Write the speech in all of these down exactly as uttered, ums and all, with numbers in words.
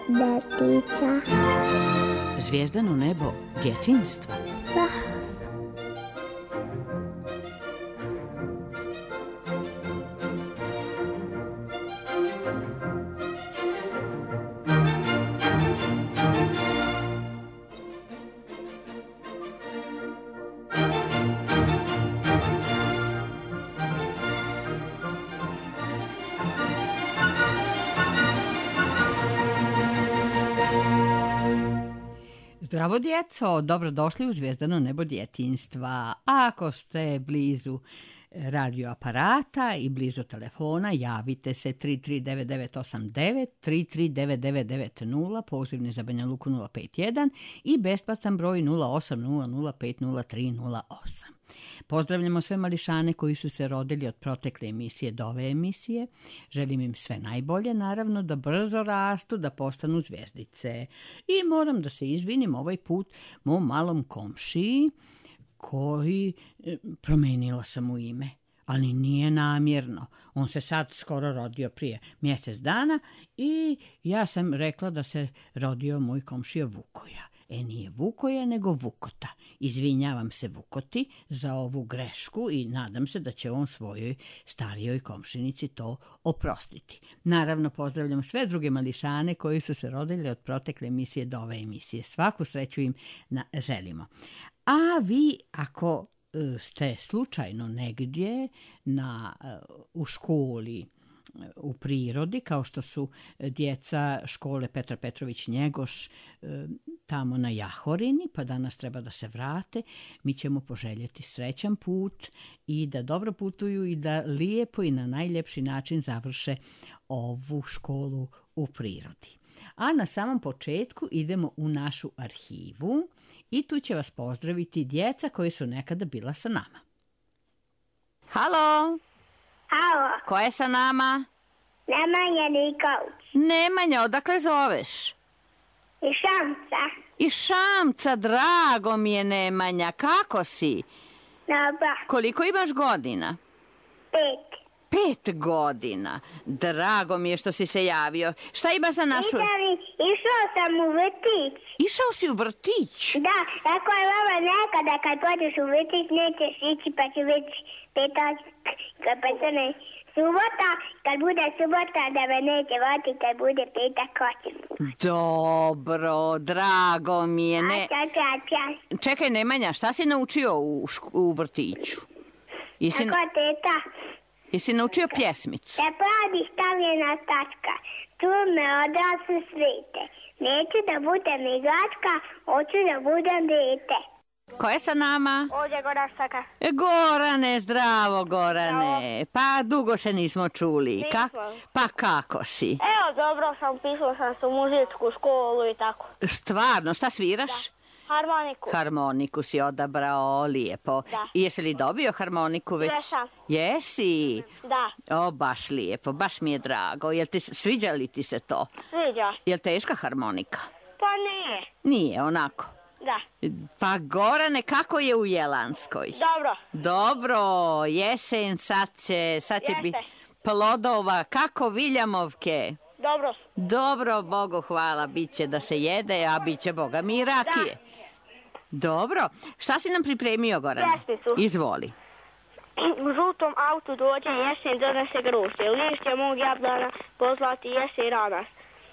Betica. Zvijezdano nebo djetinjstva. Da. Zdravo djeco, dobrodošli u Zvijezdano nebo djetinjstva. Ako ste blizu radioaparata i blizu telefona, javite se tri tri devet devet osam devet, tri tri devet devet devet nula, pozivni za Banja Luku nula pet jedan i besplatan broj nula osam nula nula pet nula tri nula osam. Pozdravljamo sve mališane koji su se rodili od protekle emisije do ove emisije. Želim im sve najbolje, naravno da brzo rastu, da postanu zvijezdice. I moram da se izvinim ovaj put mom malom komšiji koji promenila sam mu ime, ali nije namjerno. On se sad skoro rodio prije mjesec dana i ja sam rekla da se rodio moj komšija Vukoja. E, nije Vukoja, nego Vukota. Izvinjavam se Vukoti za ovu grešku i nadam se da će on svojoj starijoj komšinici to oprostiti. Naravno, pozdravljam sve druge mališane koji su se rodili od protekle emisije do ove emisije. Svaku sreću im na, želimo. A vi, ako ste slučajno negdje na, u školi, u prirodi, kao što su djeca škole Petra Petrović Njegoš tamo na Jahorini, pa danas treba da se vrate, mi ćemo poželjeti srećan put i da dobro putuju i da lijepo i na najljepši način završe ovu školu u prirodi. A na samom početku idemo u našu arhivu i tu će vas pozdraviti djeca koji su nekada bila sa nama. Halo! Halo, Ko je sa nama? Nemanja Nikolić. Nemanja, odakle zoveš? Iz Šamca. Iz Šamca, drago mi je Nemanja, kako si? Dobro. Koliko imaš godina? Pet. Pet godina, drago mi je što si se javio. Šta imaš za našu... Išao, išao sam u vrtić. Išao si u vrtić? Da, tako je mama nekada kad pođeš u vrtić nećeš ići pa će već petak, kad pa to ne subota, kad bude subota da me neće vati, kad bude petak hoćem. Dobro, drago mi je. Ne... A ča, ča, ča. Čekaj Nemanja, šta si naučio u, šk- u vrtiću? Jesi... Tako teta. Jesi naučio pjesmicu? Da pravi stavljena tačka, tu me odrasli svete. Neću da budem igračka, hoću da budem dete. Ko je sa nama? Ovdje Goran Saka. E, Gorane, zdravo Gorane. Zdravo. Pa dugo se nismo čuli. Nismo. Ka? Pa kako si? Evo, dobro sam, pisala sam se u muzičku školu i tako. Stvarno, šta sviraš? Da. Harmoniku. Harmoniku si odabrao, lijepo. Da. I jesi li dobio harmoniku već? Jesam. Jesi? Da. O, baš lijepo, baš mi je drago. Jel ti, sviđa li ti se to? Sviđa. Jel teška harmonika? Pa nije. Nije, onako. Da. Pa Gorane, kako je u Jelanskoj? Dobro. Dobro, jesen, sad će, sad će Jeste. biti plodova. Kako Viljamovke? Dobro. Dobro, Bogu hvala, bit će da se jede, a bit će Boga mi i rakije. Dobro, šta si nam pripremio, Gorane? Pjesmicu. Izvoli. U žutom autu dođe jesen, donese grožđe. Lišće mog jablana pozlati jesen rana.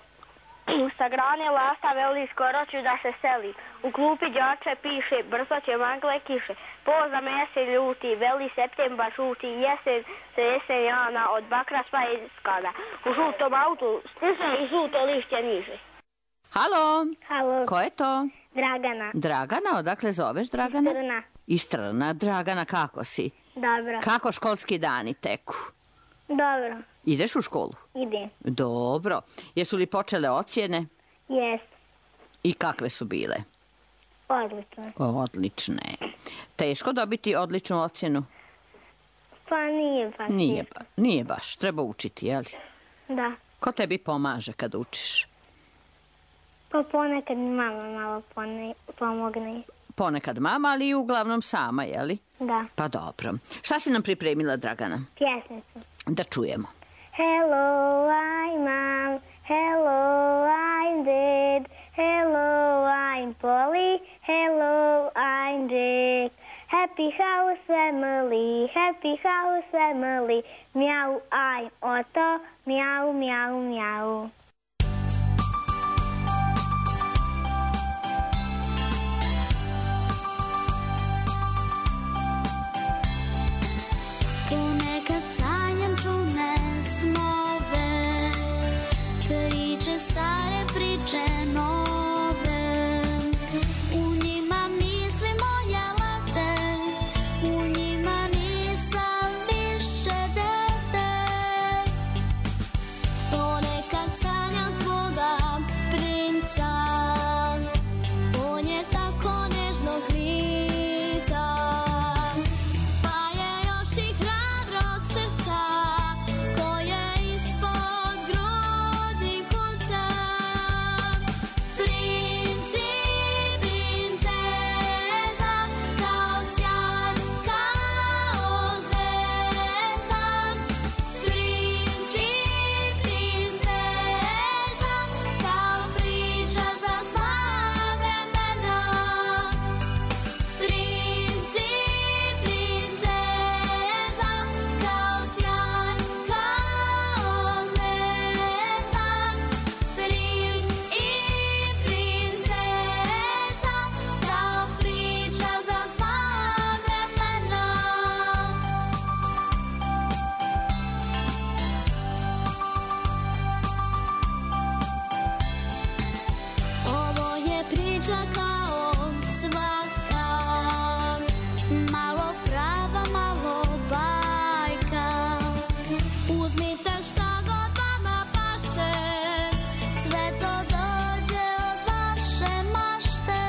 Sa grane lasta veli skoro ću da se seli. U klupi đače piše, brzo će magle kiše. Poza me jesen ljuti, veli septembar žuti, jesen se jesen jana, od bakra sva iskada. U žutom autu stiže i žuto lišće niže. Halo, Halo, ko je to? Dragana. Dragana, odakle zoveš Dragana? Trna. Iz Trna. Dragana, kako si? Dobro. Kako školski dani teku? Dobro. Ideš u školu? Idem. Dobro. Jesu li počele ocjene? Jes. I kakve su bile? Odlično. Odlične. Teško dobiti odličnu ocjenu? Pa nije baš. Nije, ba, nije baš. Treba učiti, jel? Da. Ko tebi pomaže kad učiš? Pa ponekad mi mama malo pone, pomogne. Ponekad mama, ali i uglavnom sama, jeli? Da. Pa dobro. Šta si nam pripremila, Dragana? Pjesmicu. Da čujemo. Hello, I'm mom. Hello, I'm Dad. Hello, I'm Polly. Hello, I'm Jack. Happy house family, happy house family. Meow, I'm Otto. Meow, meow, meow. Ponekad sanjam čudne snove, priče stare, priče nove. U njima misli moje lete, u njima nisam više dete. Ponekad sanjam svoga princa, on je tako nežnog lica. Pa je još i hrabrog srca, koje ispod grudi kuca. Princ i princeza, kao sjan, kao zvezda. Princ i princeza, kao priča za sva vremena. Princ i princeza, kao sjan, kao zvezda. Princ i princeza, kao priča za sva vremena. Ovo je priča kao svaka, malo prava, malo bajka. Uzmite šta god vama paše, sve to dođe od vaše mašte.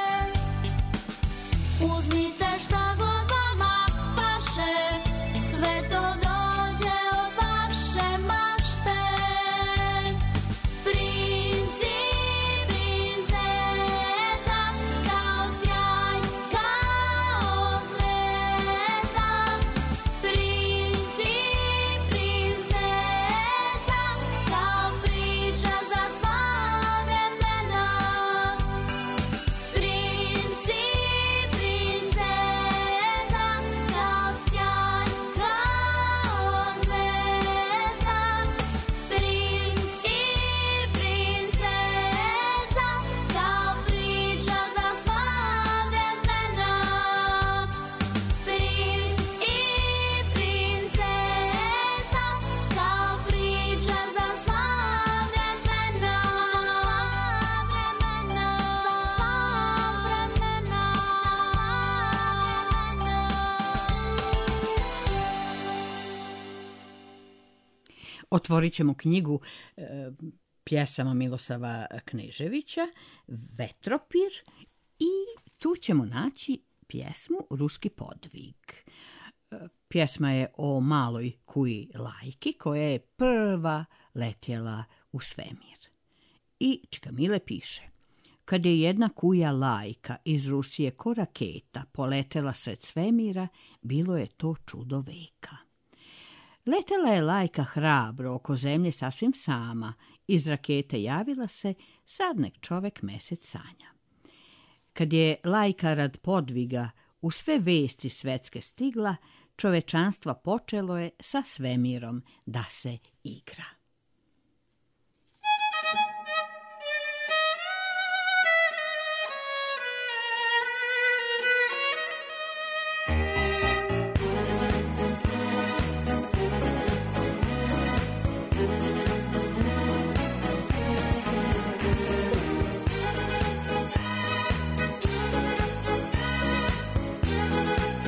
Uzmite šta god vama paše, sve to dođe od vaše mašte. Princ i princeza, kao sjaj, kao zvezda. Princ i princeza, kao priča za sva vremena. Princ i princeza, kao sjaj, kao zvezda. Princ i princeza, kao priča za sva vremena. Princ i princeza, kao priča za sva vremena. Otvorit ćemo knjigu e, pjesama Miloslava Kneževića, Vetropir, i tu ćemo naći pjesmu Ruski podvig. E, pjesma je o maloj kuji Lajki koja je prva letjela u svemir. I Čikamile piše: kad je jedna kuja Lajka iz Rusije ko raketa poletela sred svemira, bilo je to čudo veka. Letela je Lajka hrabro oko zemlje sasvim sama, iz rakete javila se, sad nek čovek mesec sanja. Kad je Lajka rad podviga u sve vesti svetske stigla, čovečanstva počelo je sa svemirom da se igra.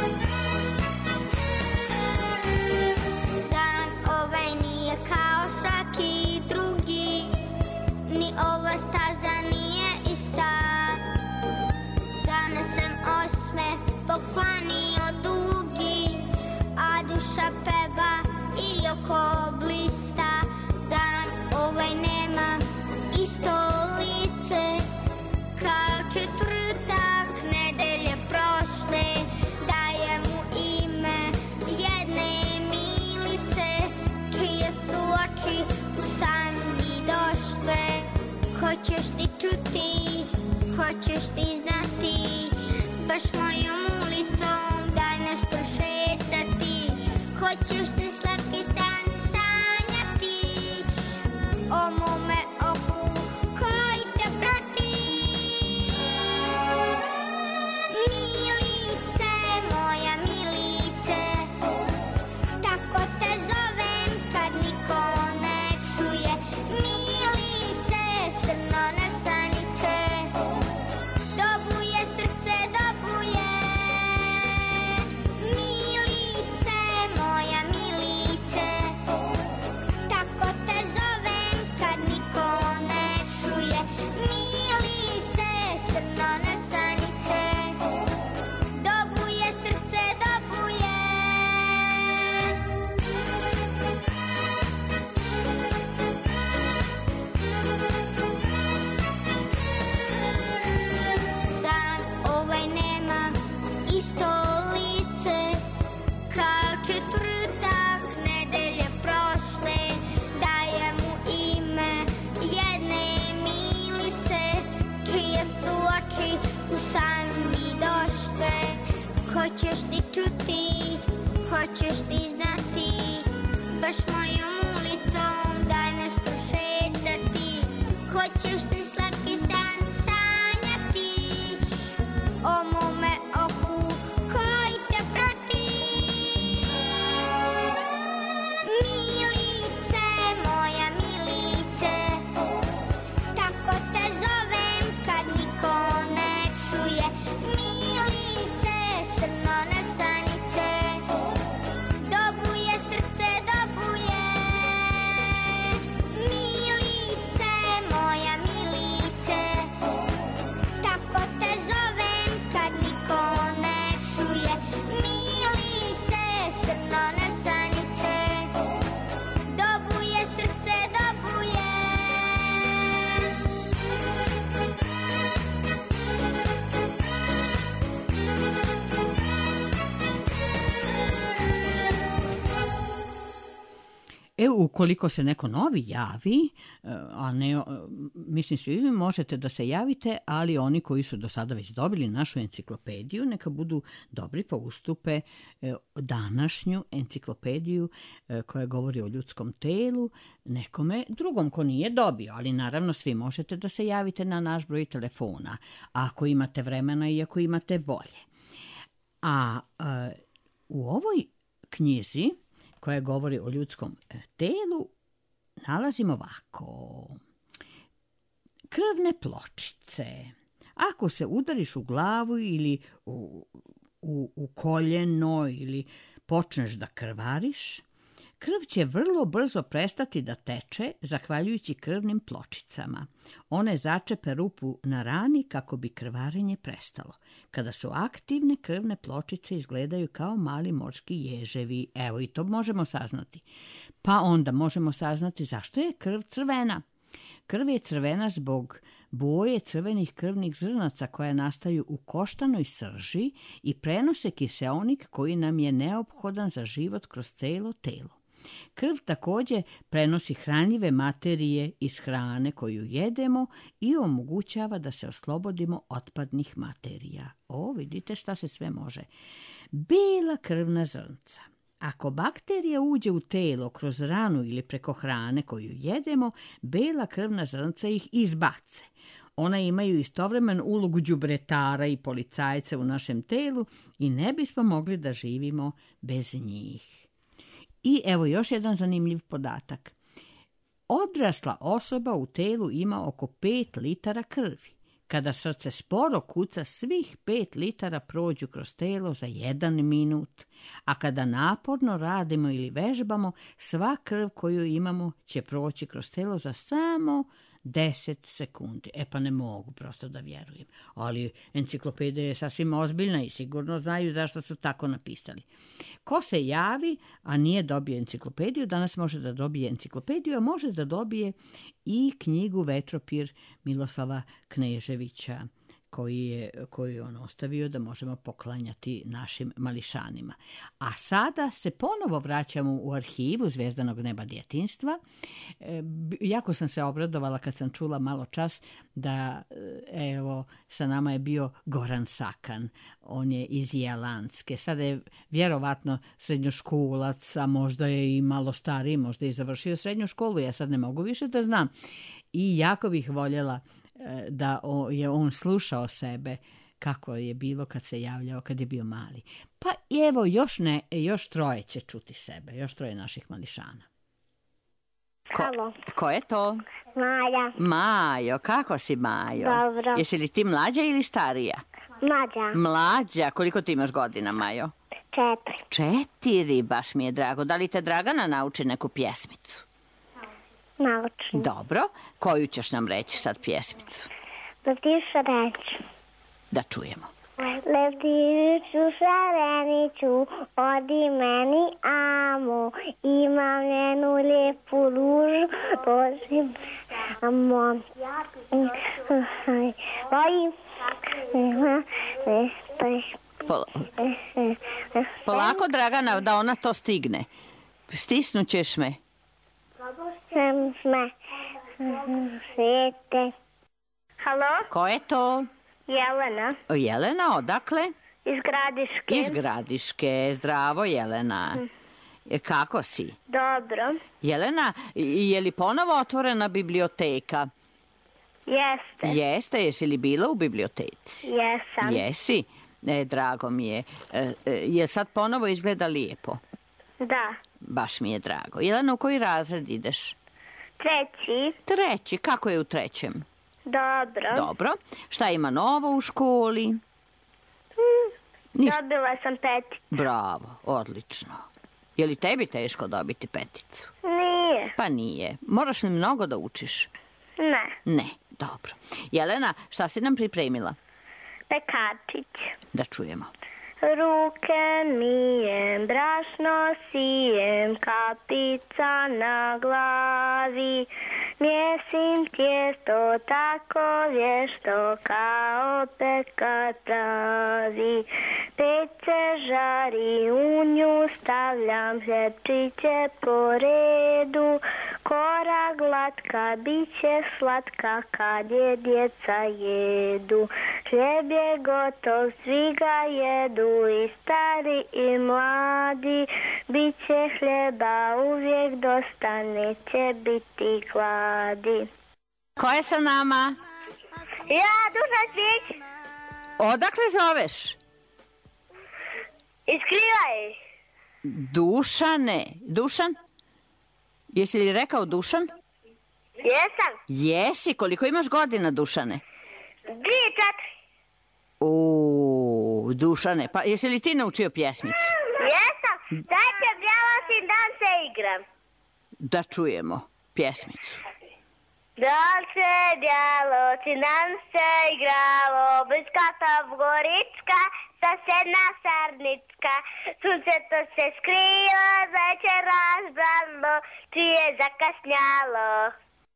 Dan ovaj nije kao šta čuti, hoćeš ti znati, baš mojom ulicom daj nas prošetati. Hoćeš ti slatki san sanjati, o mome oku koji te prati. Milice, moja Milice, tako te zovem kad niko ne čuje. Milice, srno nesanice, dobuje srce, dobuje. Milice, moja Milice, tako te zovem kad niko ne čuje. Milice, srno nesanice, dobuje srce, dobuje. E, ukoliko se neko novi javi, a ne, mislim svi vi možete da se javite, ali oni koji su do sada već dobili našu enciklopediju, neka budu dobri pa ustupe e, današnju enciklopediju e, koja govori o ljudskom telu nekome drugom ko nije dobio, ali naravno svi možete da se javite na naš broj telefona, ako imate vremena i ako imate volje. A e, u ovoj knjizi koja govori o ljudskom telu, nalazimo ovako. Krvne pločice. Ako se udariš u glavu ili u, u, u koljeno ili počneš da krvariš, krv će vrlo brzo prestati da teče zahvaljujući krvnim pločicama. One začepe rupu na rani kako bi krvarenje prestalo. Kada su aktivne, krvne pločice izgledaju kao mali morski ježevi. Evo, i to možemo saznati. Pa onda možemo saznati zašto je krv crvena. Krv je crvena zbog boje crvenih krvnih zrnaca koja nastaju u koštanoj srži i prenose kiseonik koji nam je neophodan za život kroz celo telo. Krv također prenosi hranljive materije iz hrane koju jedemo i omogućava da se oslobodimo otpadnih materija. O, vidite šta se sve može. Bela krvna zrnca. Ako bakterija uđe u telo kroz ranu ili preko hrane koju jedemo, bela krvna zrnca ih izbace. Ona imaju istovremenu ulogu đubretara i policajca u našem telu i ne bismo mogli da živimo bez njih. I evo još jedan zanimljiv podatak. Odrasla osoba u telu ima oko pet litara krvi. Kada srce sporo kuca, svih pet litara prođu kroz telo za jedan minut. A kada naporno radimo ili vežbamo, sva krv koju imamo će proći kroz telo za samo deset sekundi. E pa ne mogu prosto da vjerujem. Ali enciklopedija je sasvim ozbiljna i sigurno znaju zašto su tako napisali. Ko se javi, a nije dobio enciklopediju, danas može da dobije enciklopediju, a može da dobije i knjigu Vetropir Miloslava Kneževića, koji je, koju je on ostavio da možemo poklanjati našim mališanima. A sada se ponovo vraćamo u arhivu Zvezdanog neba djetinjstva. E, jako sam se obradovala kad sam čula malo čas da evo sa nama je bio Goran Sakan. On je iz Jelanske. Sada je vjerovatno srednjoškolac, a možda je i malo stariji, možda je završio srednju školu. Ja sad ne mogu više da znam. I jako bih voljela da je on slušao sebe kako je bilo kad se javljao, kad je bio mali. Pa evo još, ne, još troje će čuti sebe, još troje naših mališana. Ko, Halo. ko je to? Maja. Majo, kako si Majo? Dobro. Jesi li ti mlađa ili starija? Mlađa. Mlađa, koliko ti imaš godina Majo? Četiri. Četiri, baš mi je drago. Da li te Dragana nauči neku pjesmicu? Naučim. Dobro, koju ćeš nam reći sad pjesmicu? Letiša reći. Da čujemo. Letiću šareniću, odi meni amo, imam njenu lijepu ružu, požim amo. Pol- Polako Dragana, da ona to stigne. Stisnut ćeš me. Sam sme svijete. Halo, Ko je to? Jelena. Jelena, odakle? Iz Gradiške. Iz Gradiške. Zdravo, Jelena. E, Kako si? Dobro. Jelena, je li ponovo otvorena biblioteka? Jeste. Jeste, jesi li bila u biblioteci? Jesam. Jesi? E, drago mi je. E, e, je sad ponovo izgleda lijepo? Da. Baš mi je drago. Jelena, u koji razred ideš? Treći. Treći. Kako je u trećem? Dobro. Dobro. Šta ima novo u školi? Ništa. Dobila sam peticu. Bravo, odlično. Je li tebi teško dobiti peticu? Nije. Pa nije. Moraš li mnogo da učiš? Ne. Ne, dobro. Jelena, šta si nam pripremila? Pekarčić. Da čujemo. Ruke mijem, brašno sijem, kapica na glavi. Mjesim tijesto tako vješto kao pekar pravi. Peć se žari, u nju stavljam hljebčiće po redu. Kora glatka, bit će slatka kad je djeca jedu. Hljeb je gotov, svi ga jedu, i stari i mladi. Biće hljeba uvijek dosta, neće biti gladi. Ko je sa nama? Ja, Dušan Cvić, Odakle zoveš? iz Krivaje. Dušane. Dušan? Jesi li rekao Dušan? Jesam. Jesi. Koliko imaš godina, Dušane? Dvije, četiri. U, Dušane, pa jesi li ti naučio pjesmicu? Jesam. Dajte bjelasim, dan se igram. Da čujemo pjesmicu. Dan se djelo, dan se igralo, bliska Novgoricka, sasjedna Sarnicka. Sunce to se skrilo, večer razbralo, čije zakasnjalo.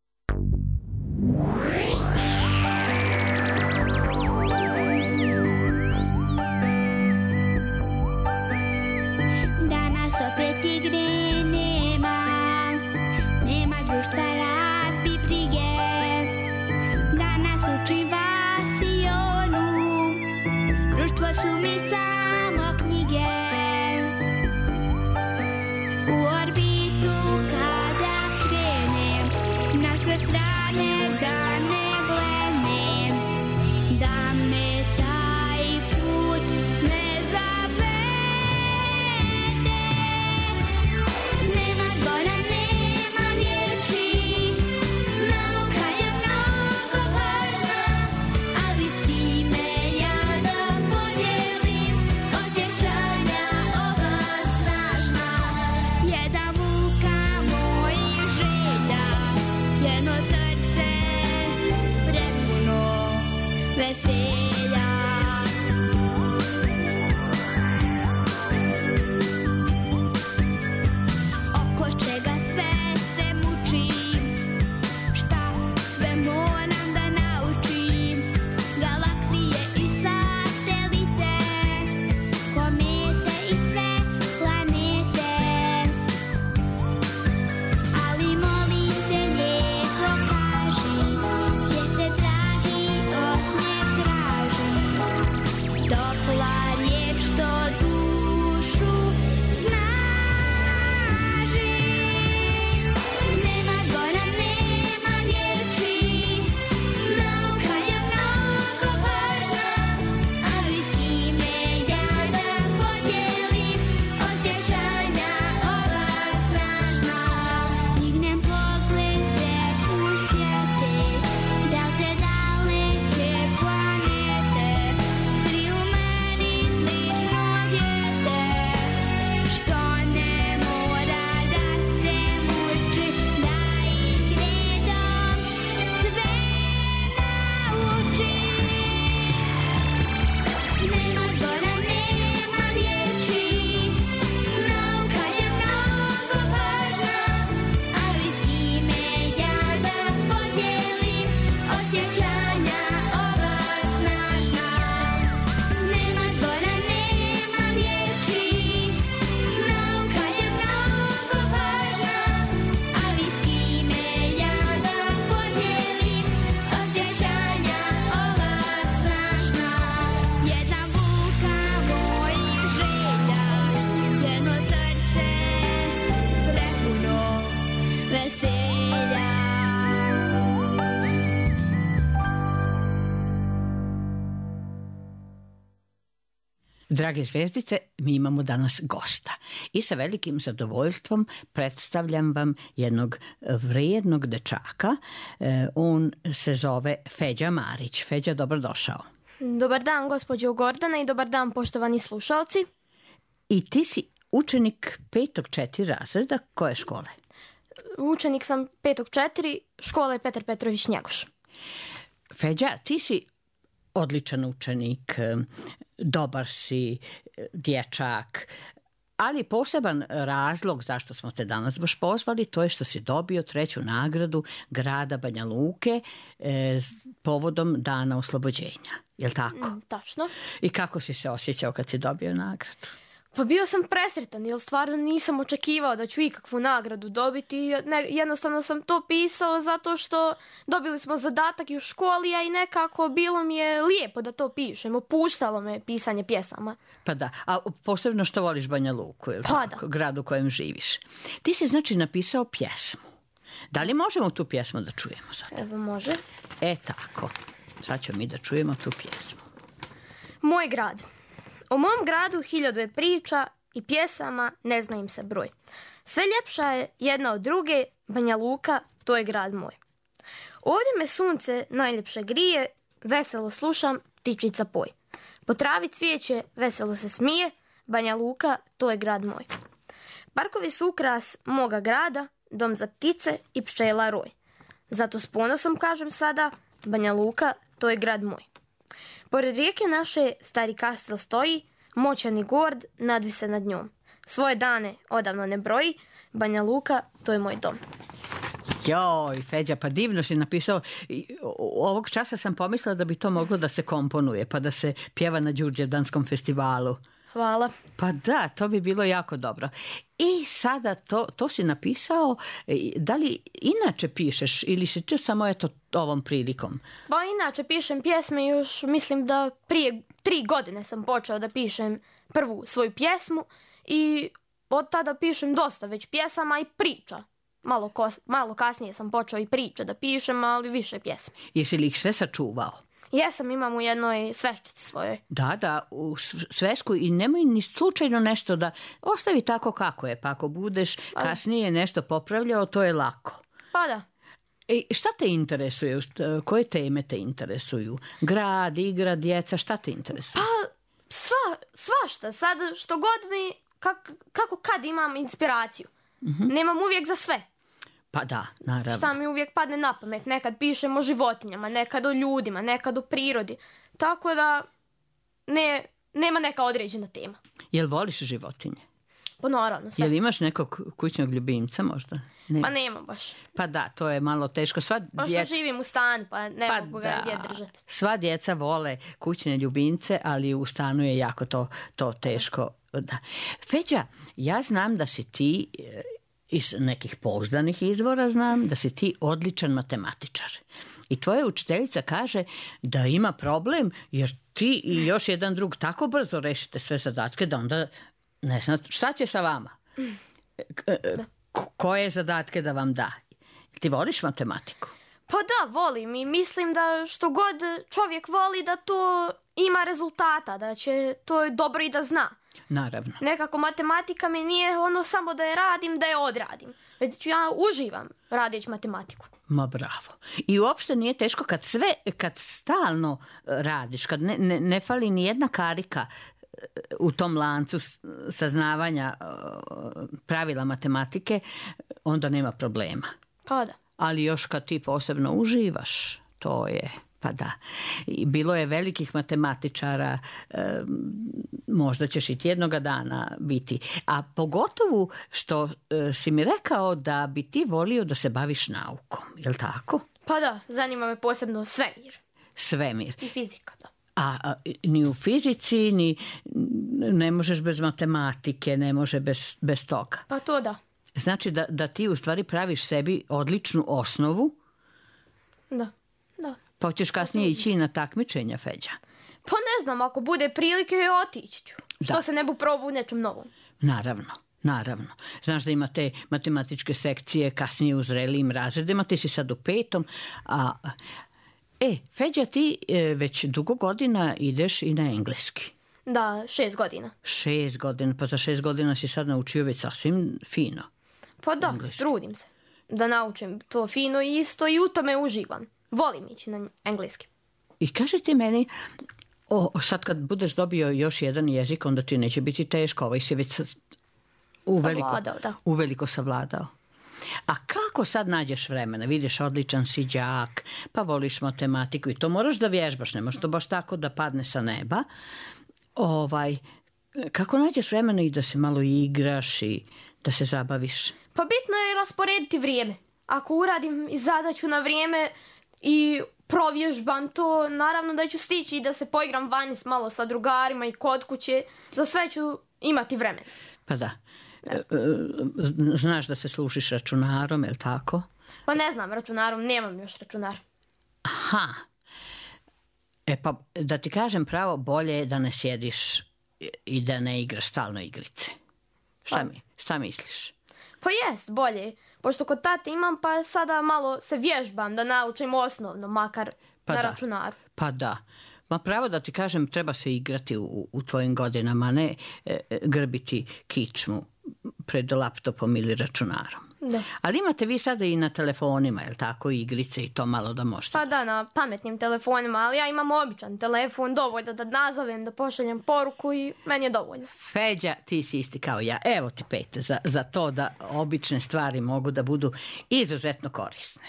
Danas opet igre nema, nema društva razbi brige. Danas učim vas i onu, društvo su mi samo knjige. U orbitu kada krenem, na sve strane da ne blenem, da me taj put ne zavede. Nema zbora, nema riječi, nauka je mnogo važna, ali s kime ja da podijelim Drage zvezdice, mi imamo danas gosta i sa velikim zadovoljstvom predstavljam vam jednog vrijednog dečaka. E, on se zove Feđa Marić. Feđa, dobrodošao. Dobar dan, gospođo Gordana, i dobar dan, poštovani slušalci. I ti si učenik petog četiri razreda koje škole? Učenik sam petog četiri, škole Petar Petrović Njegoš. Feđa, ti si odličan učenik, dobar si dječak, ali poseban razlog zašto smo te danas baš pozvali, to je što si dobio treću nagradu grada Banja Luke e, povodom Dana oslobođenja. Jel tako? Mm, tačno. I kako si se osjećao kad si dobio nagradu? Pa bio sam presretan, jer stvarno nisam očekivao da ću ikakvu nagradu dobiti. Ne, jednostavno sam to pisao zato što dobili smo zadatak i u školi, a i nekako bilo mi je lijepo da to pišem. Opuštalo me pisanje pjesama. Pa da, a posebno što voliš Banja Luku, jel Pa tako? da. Grad u kojem živiš. Ti si znači napisao pjesmu. Da li možemo tu pjesmu da čujemo sad? Evo, može. E tako, sad ćemo mi da čujemo tu pjesmu. Moj grad. O mom gradu hiljadu je priča i pjesama, ne zna im se broj. Sve ljepša je jedna od druge, Banja Luka, to je grad moj. Ovdje me sunce najljepše grije, veselo slušam, ptičica poj. Po travi cvijeće, veselo se smije, Banja Luka, to je grad moj. Parkovi su ukras moga grada, dom za ptice i pčela roj. Zato s ponosom kažem sada, Banja Luka, to je grad moj. Pored rijeke naše stari kastel stoji, moćan i gord nadvi se nad njom. Svoje dane odavno ne broji, Banja Luka, to je moj dom. Joj, Feđa, pa divno si napisao. I ovog časa sam pomislila da bi to moglo da se komponuje, pa da se pjeva na Đurđevdanskom festivalu. Hvala. Pa da, to bi bilo jako dobro. I sada to, to si napisao, da li inače pišeš ili si to samo eto ovom prilikom? Pa inače pišem pjesme još, mislim da prije tri godine sam počeo da pišem prvu svoju pjesmu i od tada pišem dosta već pjesama i priča. Malo, kos, malo kasnije sam počeo i priče da pišem, ali više pjesme. Jesi li ih sve sačuvao? Jesam, imam u jednoj sveščici svojoj. Da, da, u svesku i nemoj ni slučajno nešto da ostavi tako kako je, pa ako budeš kasnije nešto popravljao, to je lako. Pa da. E, šta te interesuje? Koje teme te interesuju? Grad, igra, djeca, šta te interesuje? Pa sva, svašta. Sad što god mi, kak, kako kad imam inspiraciju. Mm-hmm. Nemam uvijek za sve. Pa da, naravno. Šta mi uvijek padne na pamet. Nekad pišem o životinjama, nekad o ljudima, nekad o prirodi. Tako da ne, nema neka određena tema. Jel voliš životinje? Pa naravno, sve. Jel imaš nekog kućnog ljubimca možda? Ne. Pa nema baš. Pa da, to je malo teško. Sva Pa što djeca... živim u stanu, pa ne Pa mogu ga da. gdje držati. Sva djeca vole kućne ljubimce, ali u stanu je jako to, to teško. Da. Feđa, ja znam da si ti, iz nekih pouzdanih izvora znam, da si ti odličan matematičar. I tvoja učiteljica kaže da ima problem jer ti i još jedan drug tako brzo rešite sve zadatke da onda ne znam šta će sa vama. Da. Koje zadatke da vam da? Ti voliš matematiku? Pa da, volim i mislim da što god čovjek voli da to ima rezultata, da će to dobro i da zna. Naravno. Nekako matematika mi nije ono samo da je radim, da je odradim. Već ja uživam radeći matematiku. Ma bravo. I uopšte nije teško kad sve, kad stalno radiš, kad ne, ne, ne fali ni jedna karika u tom lancu saznavanja pravila matematike, onda nema problema. Pa da. Ali još kad ti posebno uživaš, to je, pa da. I bilo je velikih matematičara, e, možda ćeš i ti jednoga dana biti. A pogotovo što e, si mi rekao da bi ti volio da se baviš naukom, je li tako? Pa da, zanima me posebno svemir. Svemir. I fizika, da. A, a ni u fizici, ni ne možeš bez matematike, ne može bez, bez toga. Pa to da. Znači da, da ti u stvari praviš sebi odličnu osnovu. Da, da. Pa ćeš kasnije ići na takmičenja, Feđa. Pa ne znam, ako bude prilike otići ću. Da. Što se ne bu probao u nečem novom. Naravno, naravno. Znaš da imate matematičke sekcije kasnije u zrelijim razredima, ti si sad u petom. A, e, Feđa, ti e, već dugo godina ideš i na engleski. Da, šest godina. Šest godina, pa za šest godina si sad naučio već sasvim fino. Pa da, Engleski. trudim se da naučim to fino i isto i u tome uživam. Volim ići na engleski. I kaži ti meni, o, sad kad budeš dobio još jedan jezik, onda ti neće biti teško, ovaj si već sad uveliko, Savladao, da. uveliko savladao. A kako sad nađeš vremena? Vidiš, odličan si đak, pa voliš matematiku i to moraš da vježbaš, ne možeš to baš tako da padne sa neba. Ovaj, kako nađeš vremena i da se malo igraš i da se zabaviš? Pa bitno je rasporediti vrijeme. Ako uradim i zadaću na vrijeme i provježbam to, naravno da ću stići i da se poigram vani s malo sa drugarima i kod kuće. Za sve ću imati vremena. Pa da. E, e, Znaš da se služiš računarom, je li tako? Pa ne znam računarom, nemam još računar. Aha. E pa, da ti kažem pravo, bolje je da ne sjediš i da ne igraš stalno igrice. Šta, Pa. mi, šta misliš? Pa jest, bolje je. Pošto kod tate imam, pa sada malo se vježbam da naučim osnovno, makar Pa na da. računaru. Pa da. Ma pravo da ti kažem, treba se igrati u, u tvojim godinama, a ne e, e, grbiti kičmu pred laptopom ili računarom. Da. Ali imate vi sada i na telefonima, je li tako, igrice i to malo da možete. Pa da, na pametnim telefonima, ali ja imam običan telefon, dovoljno da nazovem, da pošaljem poruku i meni je dovoljno. Feđa, ti si isti kao ja. Evo ti pet za, za to da obične stvari mogu da budu izuzetno korisne.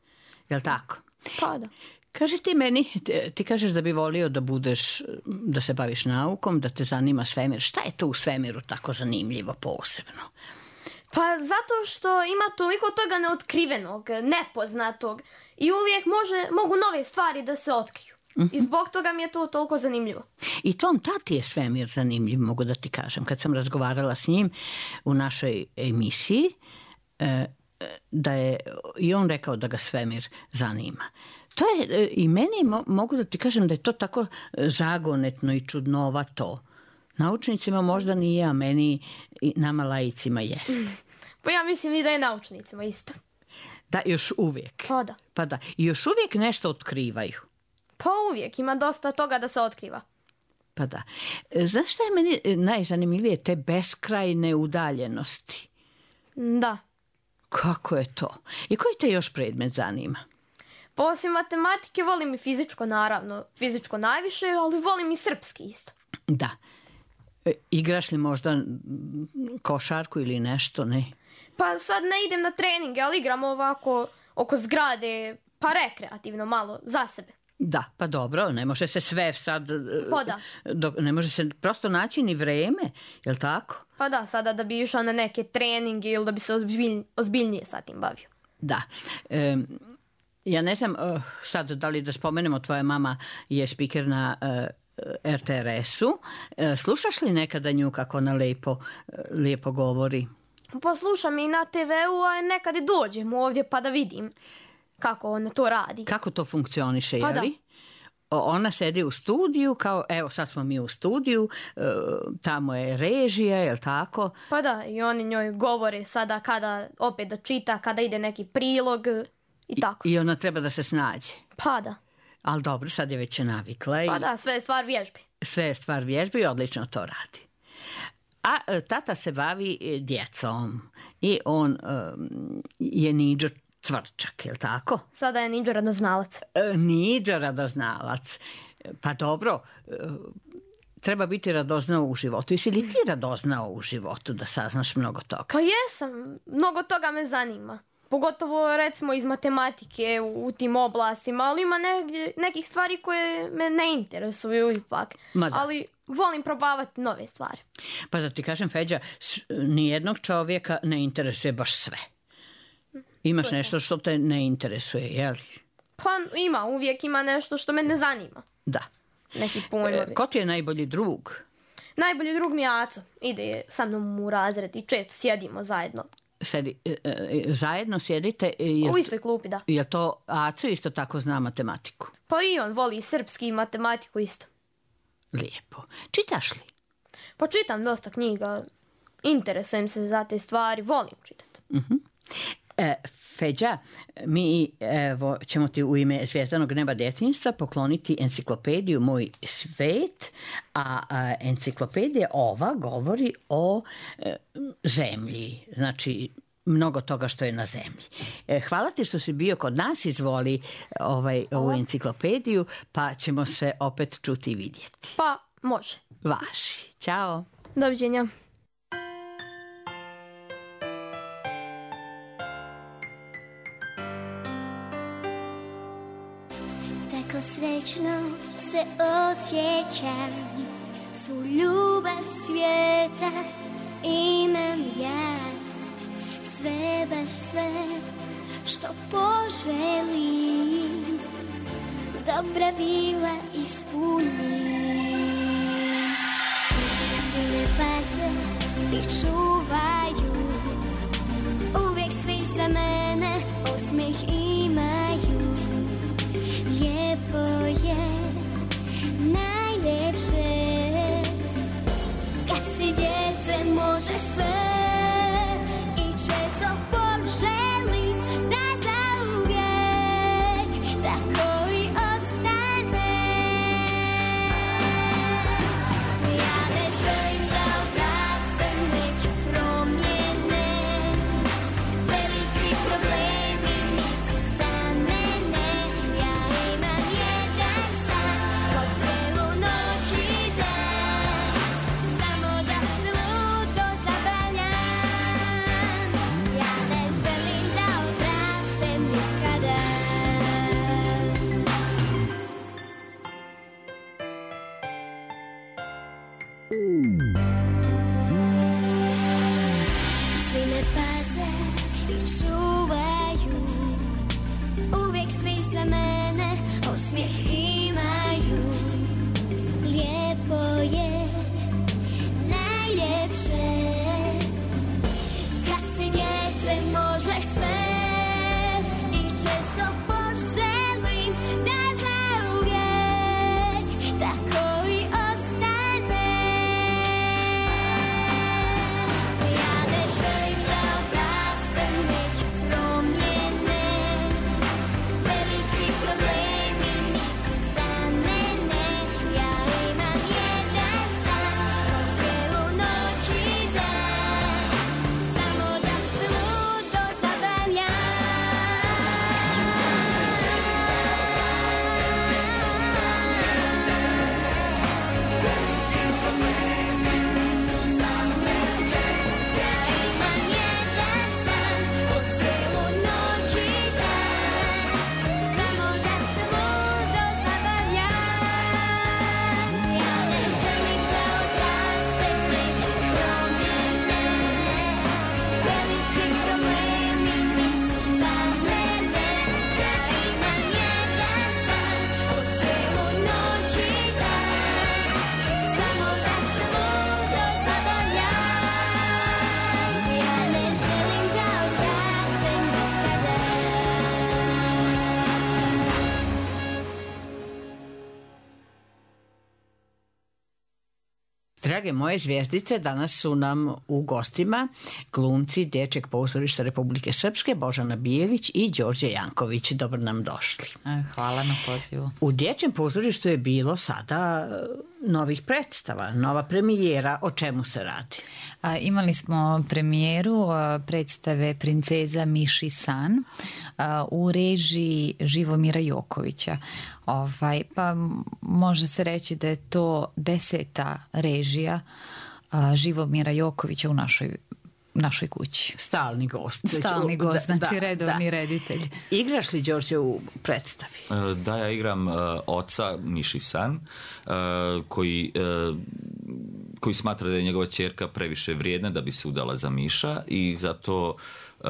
Je li tako? Pa da. Kaži ti meni, ti, ti kažeš da bi volio da budeš, da se baviš naukom, da te zanima svemir. Šta je to u svemiru tako zanimljivo posebno? Pa zato što ima toliko toga neotkrivenog, nepoznatog i uvijek može, mogu nove stvari da se otkriju. I zbog toga mi je to toliko zanimljivo. I tom tati je svemir zanimljiv, mogu da ti kažem. Kad sam razgovarala s njim u našoj emisiji, e, da je i on rekao da ga svemir zanima. To je, e, i meni mo- mogu da ti kažem da je to tako zagonetno i čudnovato. Naučnicima možda nije, a meni i nama laicima jeste. Pa ja mislim i da je naučnicima isto. Da, još uvijek. Pa da. Pa da. I još uvijek nešto otkrivaju. Pa uvijek ima dosta toga da se otkriva. Pa da. E, Znaš šta je meni najzanimljivije? Te beskrajne udaljenosti. Da. Kako je to? I koji te još predmet zanima? Pa osim matematike volim i fizičko, naravno. Fizičko najviše, ali volim i srpski isto. Da. E, Igraš li možda mm, košarku ili nešto, ne? Pa sad ne idem na treninge, ali igram ovako oko zgrade, pa rekreativno malo, za sebe. Da, pa dobro, ne može se sve sad... e, Pa da. dok- ne može se prosto naći ni vreme, jel tako? Pa da, sada da bi išao na neke treninge ili da bi se ozbilj, ozbiljnije sa tim bavio. Da. E, ja ne znam eh, sad da li da spomenemo, tvoja mama je spiker na eh, er te er es-u. E, slušaš li nekada nju kako ona lijepo, eh, lijepo govori? Pa slušam i na te veu, a nekad i dođem ovdje pa da vidim kako ona to radi. Kako to funkcioniše, Pa je li? O, Ona sedi u studiju, kao evo sad smo mi u studiju, eh, tamo je režija, jel tako? Pa da, i oni njoj govore sada kada opet da čita, kada ide neki prilog i tako. I ona treba da se snađe. Pa da, Ali dobro, sad je već navikla i pa da, sve je stvar vježbe. sve je stvar vježbe i odlično to radi. A e, tata se bavi e, djecom i on e, je Niđo Cvrčak, je li tako? Sada je Niđo radoznalac. E, Niđo radoznalac. Pa dobro, e, treba biti radoznao u životu. Jesi li ti radoznao u životu da saznaš mnogo toga? Pa jesam, mnogo toga me zanima. Pogotovo recimo iz matematike u, u tim oblastima, ali ima negdje, nekih stvari koje me ne interesuju ipak. Ma da. Ali volim probavati nove stvari. Pa da ti kažem, Feđa, s- nijednog čovjeka ne interesuje baš sve. Imaš nešto što te ne interesuje, je li? Pa ima, uvijek ima nešto što me ne zanima. Da. Neki pojmovi. E, ko ti je najbolji drug? Najbolji drug mi je Aco. Ide sa mnom u razred i često sjedimo zajedno. Sedi, e, e, zajedno sjedite, e, jel, U istoj klupi, da. jel to Aco isto tako zna matematiku? Pa i on voli i srpski i matematiku isto. Lijepo. Čitaš li? Pa čitam dosta knjiga. Interesujem se za te stvari, volim čitati. E, Feđa, mi evo, ćemo ti u ime Zvijezdanog neba djetinjstva pokloniti enciklopediju Moj svet, a, a enciklopedija ova govori o e, zemlji, znači mnogo toga što je na zemlji. E, hvala ti što si bio kod nas, izvoli ovaj, ovu enciklopediju, pa ćemo se opet čuti i vidjeti. Pa, može. Važi. Ćao. Doviđenja. Tako srećno se osjećam, svu ljubav svijeta imam ja. Sve, baš sve što poželim, dobra bila ispunim. Svi me paze i čuvaju, uvijek svi za mene osmijeh imaju. Lijepo je, najljepše, kad si dijete možeš sve. I često poželim da zauvijek tako i ostane. Ja ne želim da odrastem, neću promjene. Veliki problemi nisu za mene. Ja imam jedan san, po cijelu noć i dan, samo da se ludo zabavljam. Ja ne želim da odrastem nikada. Svi me paze i čuvaju, uvijek svi za mene osmijeh imaju. Lijepo je, najljepše, kad si dijete možeš sve. I često poželim da zauvijek tako i ostane. Ja ne želim da odrastem, neću promjene. Veliki problemi nisu za mene. Ja imam jedan san, po cijelu noć i dan, samo da se ludo zabavljam. Ja imam jedan san, po cijelu noć i dan, samo da se ludo zabavljam. Ja ne želim da odrastem, neću promjene. Veliki problemi nisu za mene. Ja imam jedan san, po cijelu noć i dan, samo da se ludo zabavljam. Ja ne želim da odrastem nikada. Drage moje zvijezdice, danas su nam u gostima glumci Dječjeg pozorišta Republike Srpske Božana Bijelić i Đorđe Janković. Dobro nam došli. Hvala na pozivu. U Dječjem pozorištu je bilo sada e, novih predstava, nova premijera. O čemu se radi? A, imali smo premijeru a, predstave Princeza Miši san a, u režiji Živomira Jokovića. Ovaj, pa m- može se reći da je to deseta režija a, Živomira Jokovića u našoj našoj kući. Stalni gost. Stalni gost, Da, znači da, redovni da. reditelj. Igraš li, Đorđe, u predstavi? E, Da, ja igram e, oca Miši san, e, koji, e, koji smatra da je njegova ćerka previše vrijedna da bi se udala za Miša i zato e,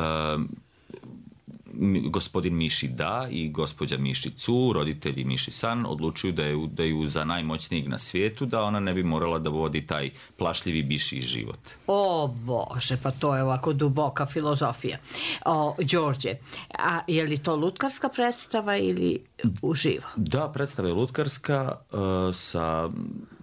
mi- gospodin Miši da i gospođa Miši cu, roditelji Miši san, odlučuju da ju, da ju za najmoćnijeg na svijetu, da ona ne bi morala da vodi taj plašljivi bišiji život. O Bože, pa to je ovako duboka filozofija. O, Đorđe, a je li to lutkarska predstava ili uživo? Da, predstava je lutkarska e, sa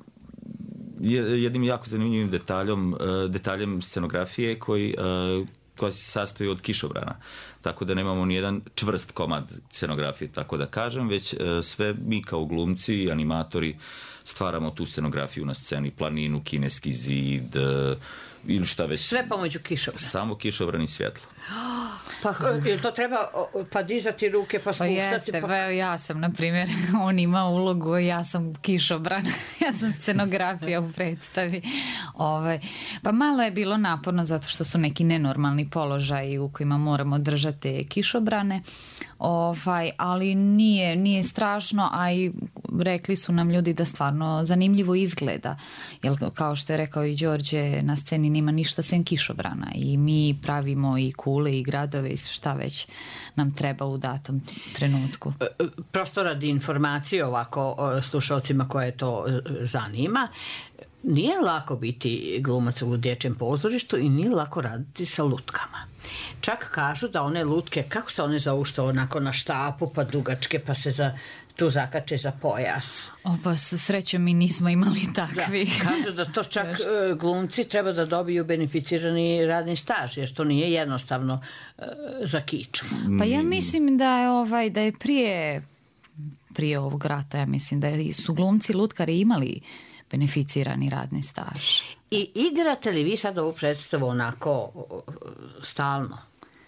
je- jednim jako zanimljivim detaljom, e, detaljem scenografije koji, e, koja se sastoji od kišobrana. Tako da nemamo ni jedan čvrst komad scenografije, tako da kažem, već e, sve mi kao glumci i animatori stvaramo tu scenografiju na sceni, planinu, kineski zid, e, ili šta već. Sve pomoću kišobrana. Samo kišobran i svjetlo. Pa jel to treba o, pa dizati ruke pa Pa spuštati? jeste, pa... pa evo ja sam, na primjer, on ima ulogu, ja sam kišobran, ja sam scenografija u predstavi. Ovaj, pa malo je bilo naporno zato što su neki nenormalni položaji u kojima moramo držati kišobrane, ovaj, ali nije, nije strašno, a i rekli su nam ljudi da stvarno zanimljivo izgleda, jer kao što je rekao i Đorđe, na sceni nema ništa sem kišobrana i mi pravimo i kule i gradove i šta već nam treba u datom trenutku. Prosto radi informacije ovako slušalcima koje to zanima, nije lako biti glumac u dječjem pozorištu i nije lako raditi sa lutkama. Čak kažu da one lutke, kako se one zovu, što onako na štapu pa dugačke pa se za, tu zakače za pojas. O, pa sa srećom mi nismo imali takvi. Da, kažu da to čak e, glumci treba da dobiju beneficirani radni staž, jer to nije jednostavno e, za kiču. Pa ja mislim da je ovaj da je prije prije ovog rata, ja mislim da su glumci lutkari imali beneficirani radni staž. I igrate li vi sad ovu predstavu onako stalno?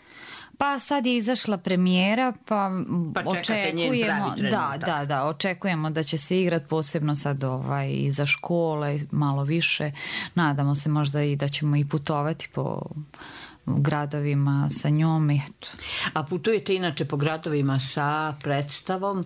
Pa sad je izašla premijera, pa, Pa čekate njen očekujemo, pravi da, trenutak. da, da, očekujemo da će se igrati posebno sad ovaj i za škole, malo više. Nadamo se možda i da ćemo i putovati po gradovima sa njom, eto. A putujete inače po gradovima sa predstavom?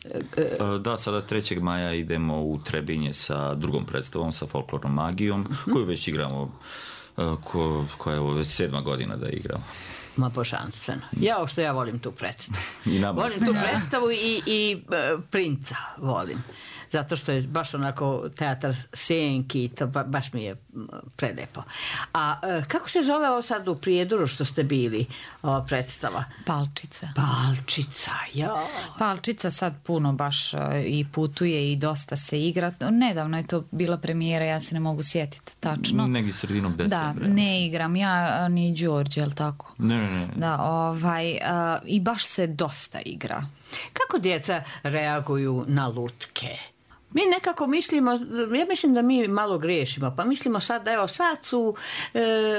E, Da, sada trećeg maja idemo u Trebinje sa drugom predstavom, sa folklornom magijom, koju već igramo, e, ko, koja je ovo već sedma godina da igramo. Ma božanstveno. Ja, što ja volim tu predstavu. I nama Volim isto. tu predstavu i, i e, Princa volim. Zato što je baš onako teatar senki i to ba, baš mi je m, prelepo. A e, kako se zove ovo sad u Prijedoru što ste bili, ova predstava? Palčica. Palčica, ja. Palčica sad puno baš e, i putuje i dosta se igra. Nedavno je to bila premijera, ja se ne mogu sjetiti tačno. Negdje sredinom Da, decembra. ne igram ja a ni Đorđe, jel tako? Ne, ne, ne. Da, ovaj, a, i baš se dosta igra. Kako djeca reaguju na lutke? Mi nekako mislimo, ja mislim da mi malo griješimo, pa mislimo sad da evo sad su e,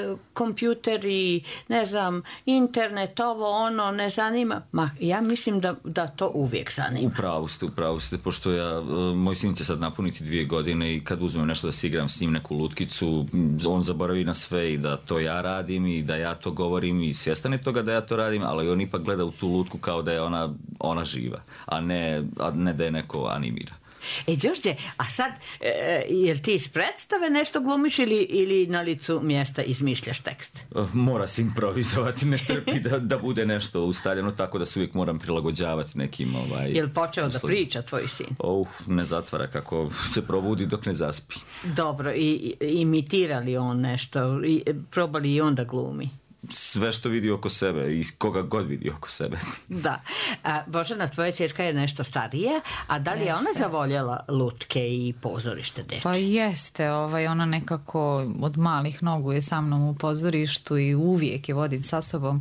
kompjuteri, ne znam, internet, ovo ono, ne zanima. Ma ja mislim da, da to uvijek zanima. Upravo ste, upravo ste, pošto ja, e, moj sin će sad napuniti dvije godine i kad uzmem nešto da se igram s njim neku lutkicu, on zaboravi na sve i da to ja radim i da ja to govorim i svjestan je toga da ja to radim, ali on ipak gleda u tu lutku kao da je ona, ona živa, a ne, a ne da je neko animira. E, Đorđe, a sad, e, jel ti iz predstave nešto glumiš ili, ili na licu mjesta izmišljaš tekst? Mora se improvizovati, ne trpi da, da bude nešto ustaljeno, tako da se uvijek moram prilagođavati nekim... Ovaj, Jel počeo da uslovima. priča tvoj sin? Oh, ne zatvara kako se probudi dok ne zaspi. Dobro, i, i imitira li on nešto? I, probali i on da glumi? Sve što vidi oko sebe i koga god vidi oko sebe. Da. A, Božana, tvoja ćerka je nešto starija, a da li je ona Jeste. zavoljela lutke i pozorište dečje? Pa jeste, ovaj, ona nekako od malih nogu je sa mnom u pozorištu i uvijek je vodim sa sobom,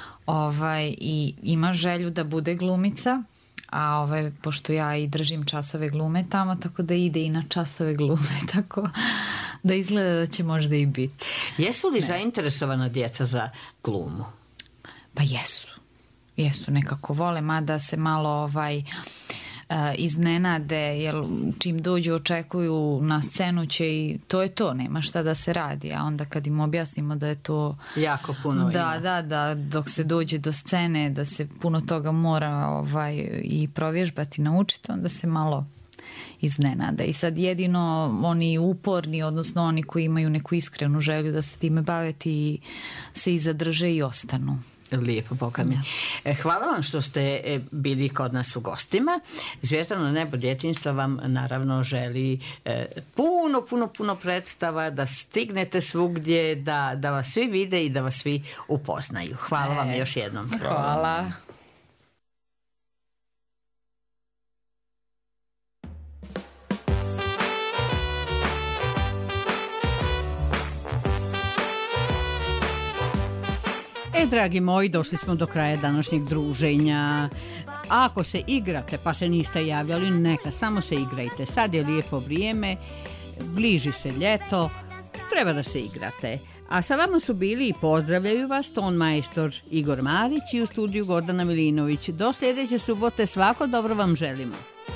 ovaj, i ima želju da bude glumica, a ovaj, pošto ja i držim časove glume tamo, tako da ide i na časove glume, tako da izgleda da će možda i biti. Jesu li zainteresovana djeca za glumu? Pa jesu. Jesu, nekako vole, mada se malo ovaj uh, iznenade, jer čim dođu očekuju na scenu će i to je to, nema šta da se radi, a onda kad im objasnimo da je to Jako puno da, ima. da, da, dok se dođe do scene, da se puno toga mora ovaj, i provježbati, naučiti, onda se malo iznenada. I sad jedino oni uporni, odnosno oni koji imaju neku iskrenu želju da se time bave i se i zadrže i ostanu. Lijepo, Boga mi. E, Hvala vam što ste e, bili kod nas u gostima. Zvijezdano nebo djetinjstva vam naravno želi e, puno, puno, puno predstava, da stignete svugdje, da, da vas svi vide i da vas svi upoznaju. Hvala vam još jednom. Hvala. E, dragi moji, došli smo do kraja današnjeg druženja. Ako se igrate pa se niste javljali, neka, samo se igrajte. Sad je lijepo vrijeme, bliži se ljeto, treba da se igrate. A sa vama su bili i pozdravljaju vas ton majstor Igor Marić i u studiju Gordana Milinović. Do sljedeće subote svako dobro vam želimo.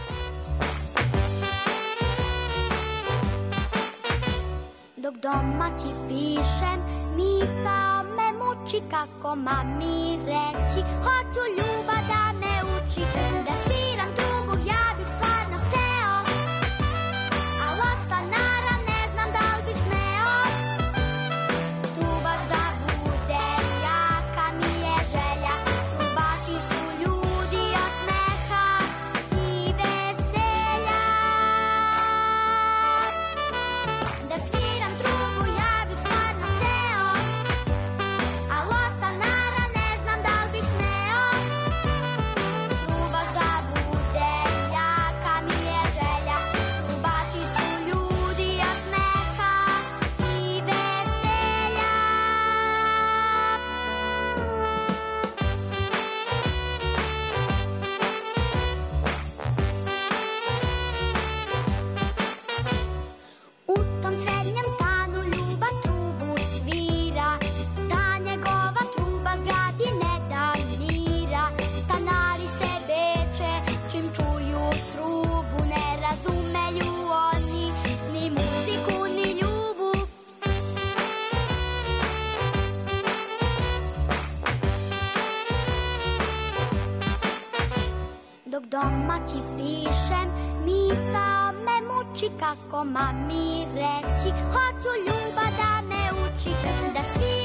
Dok doma ti pišem, misao me muči kako mami reći. Hoću ljubav da me uči, da sviram trubu, ja bih stvarno hteo. Al od stanara ne znam da li bih smeo. Trubač da budem, jaka mi je želja. Trubači su ljudi od smeha i veselja. Da sviram trubu, ja bih stvarno hteo. Al od stanara ne znam da li bih smeo. Trubač da budem, jaka mi je želja. Trubači su ljudi od smeha i veselja. U tom srednjem stanu ljubav trubu svira. Ta njegova truba zgradi ne da mira. Stanari se beče čim čuju trubu. Ne razumeju oni ni muziku ni ljubav. Dok doma ti pišem, misao me muči kako mami reći. Hoću ljubav da me uči, da svi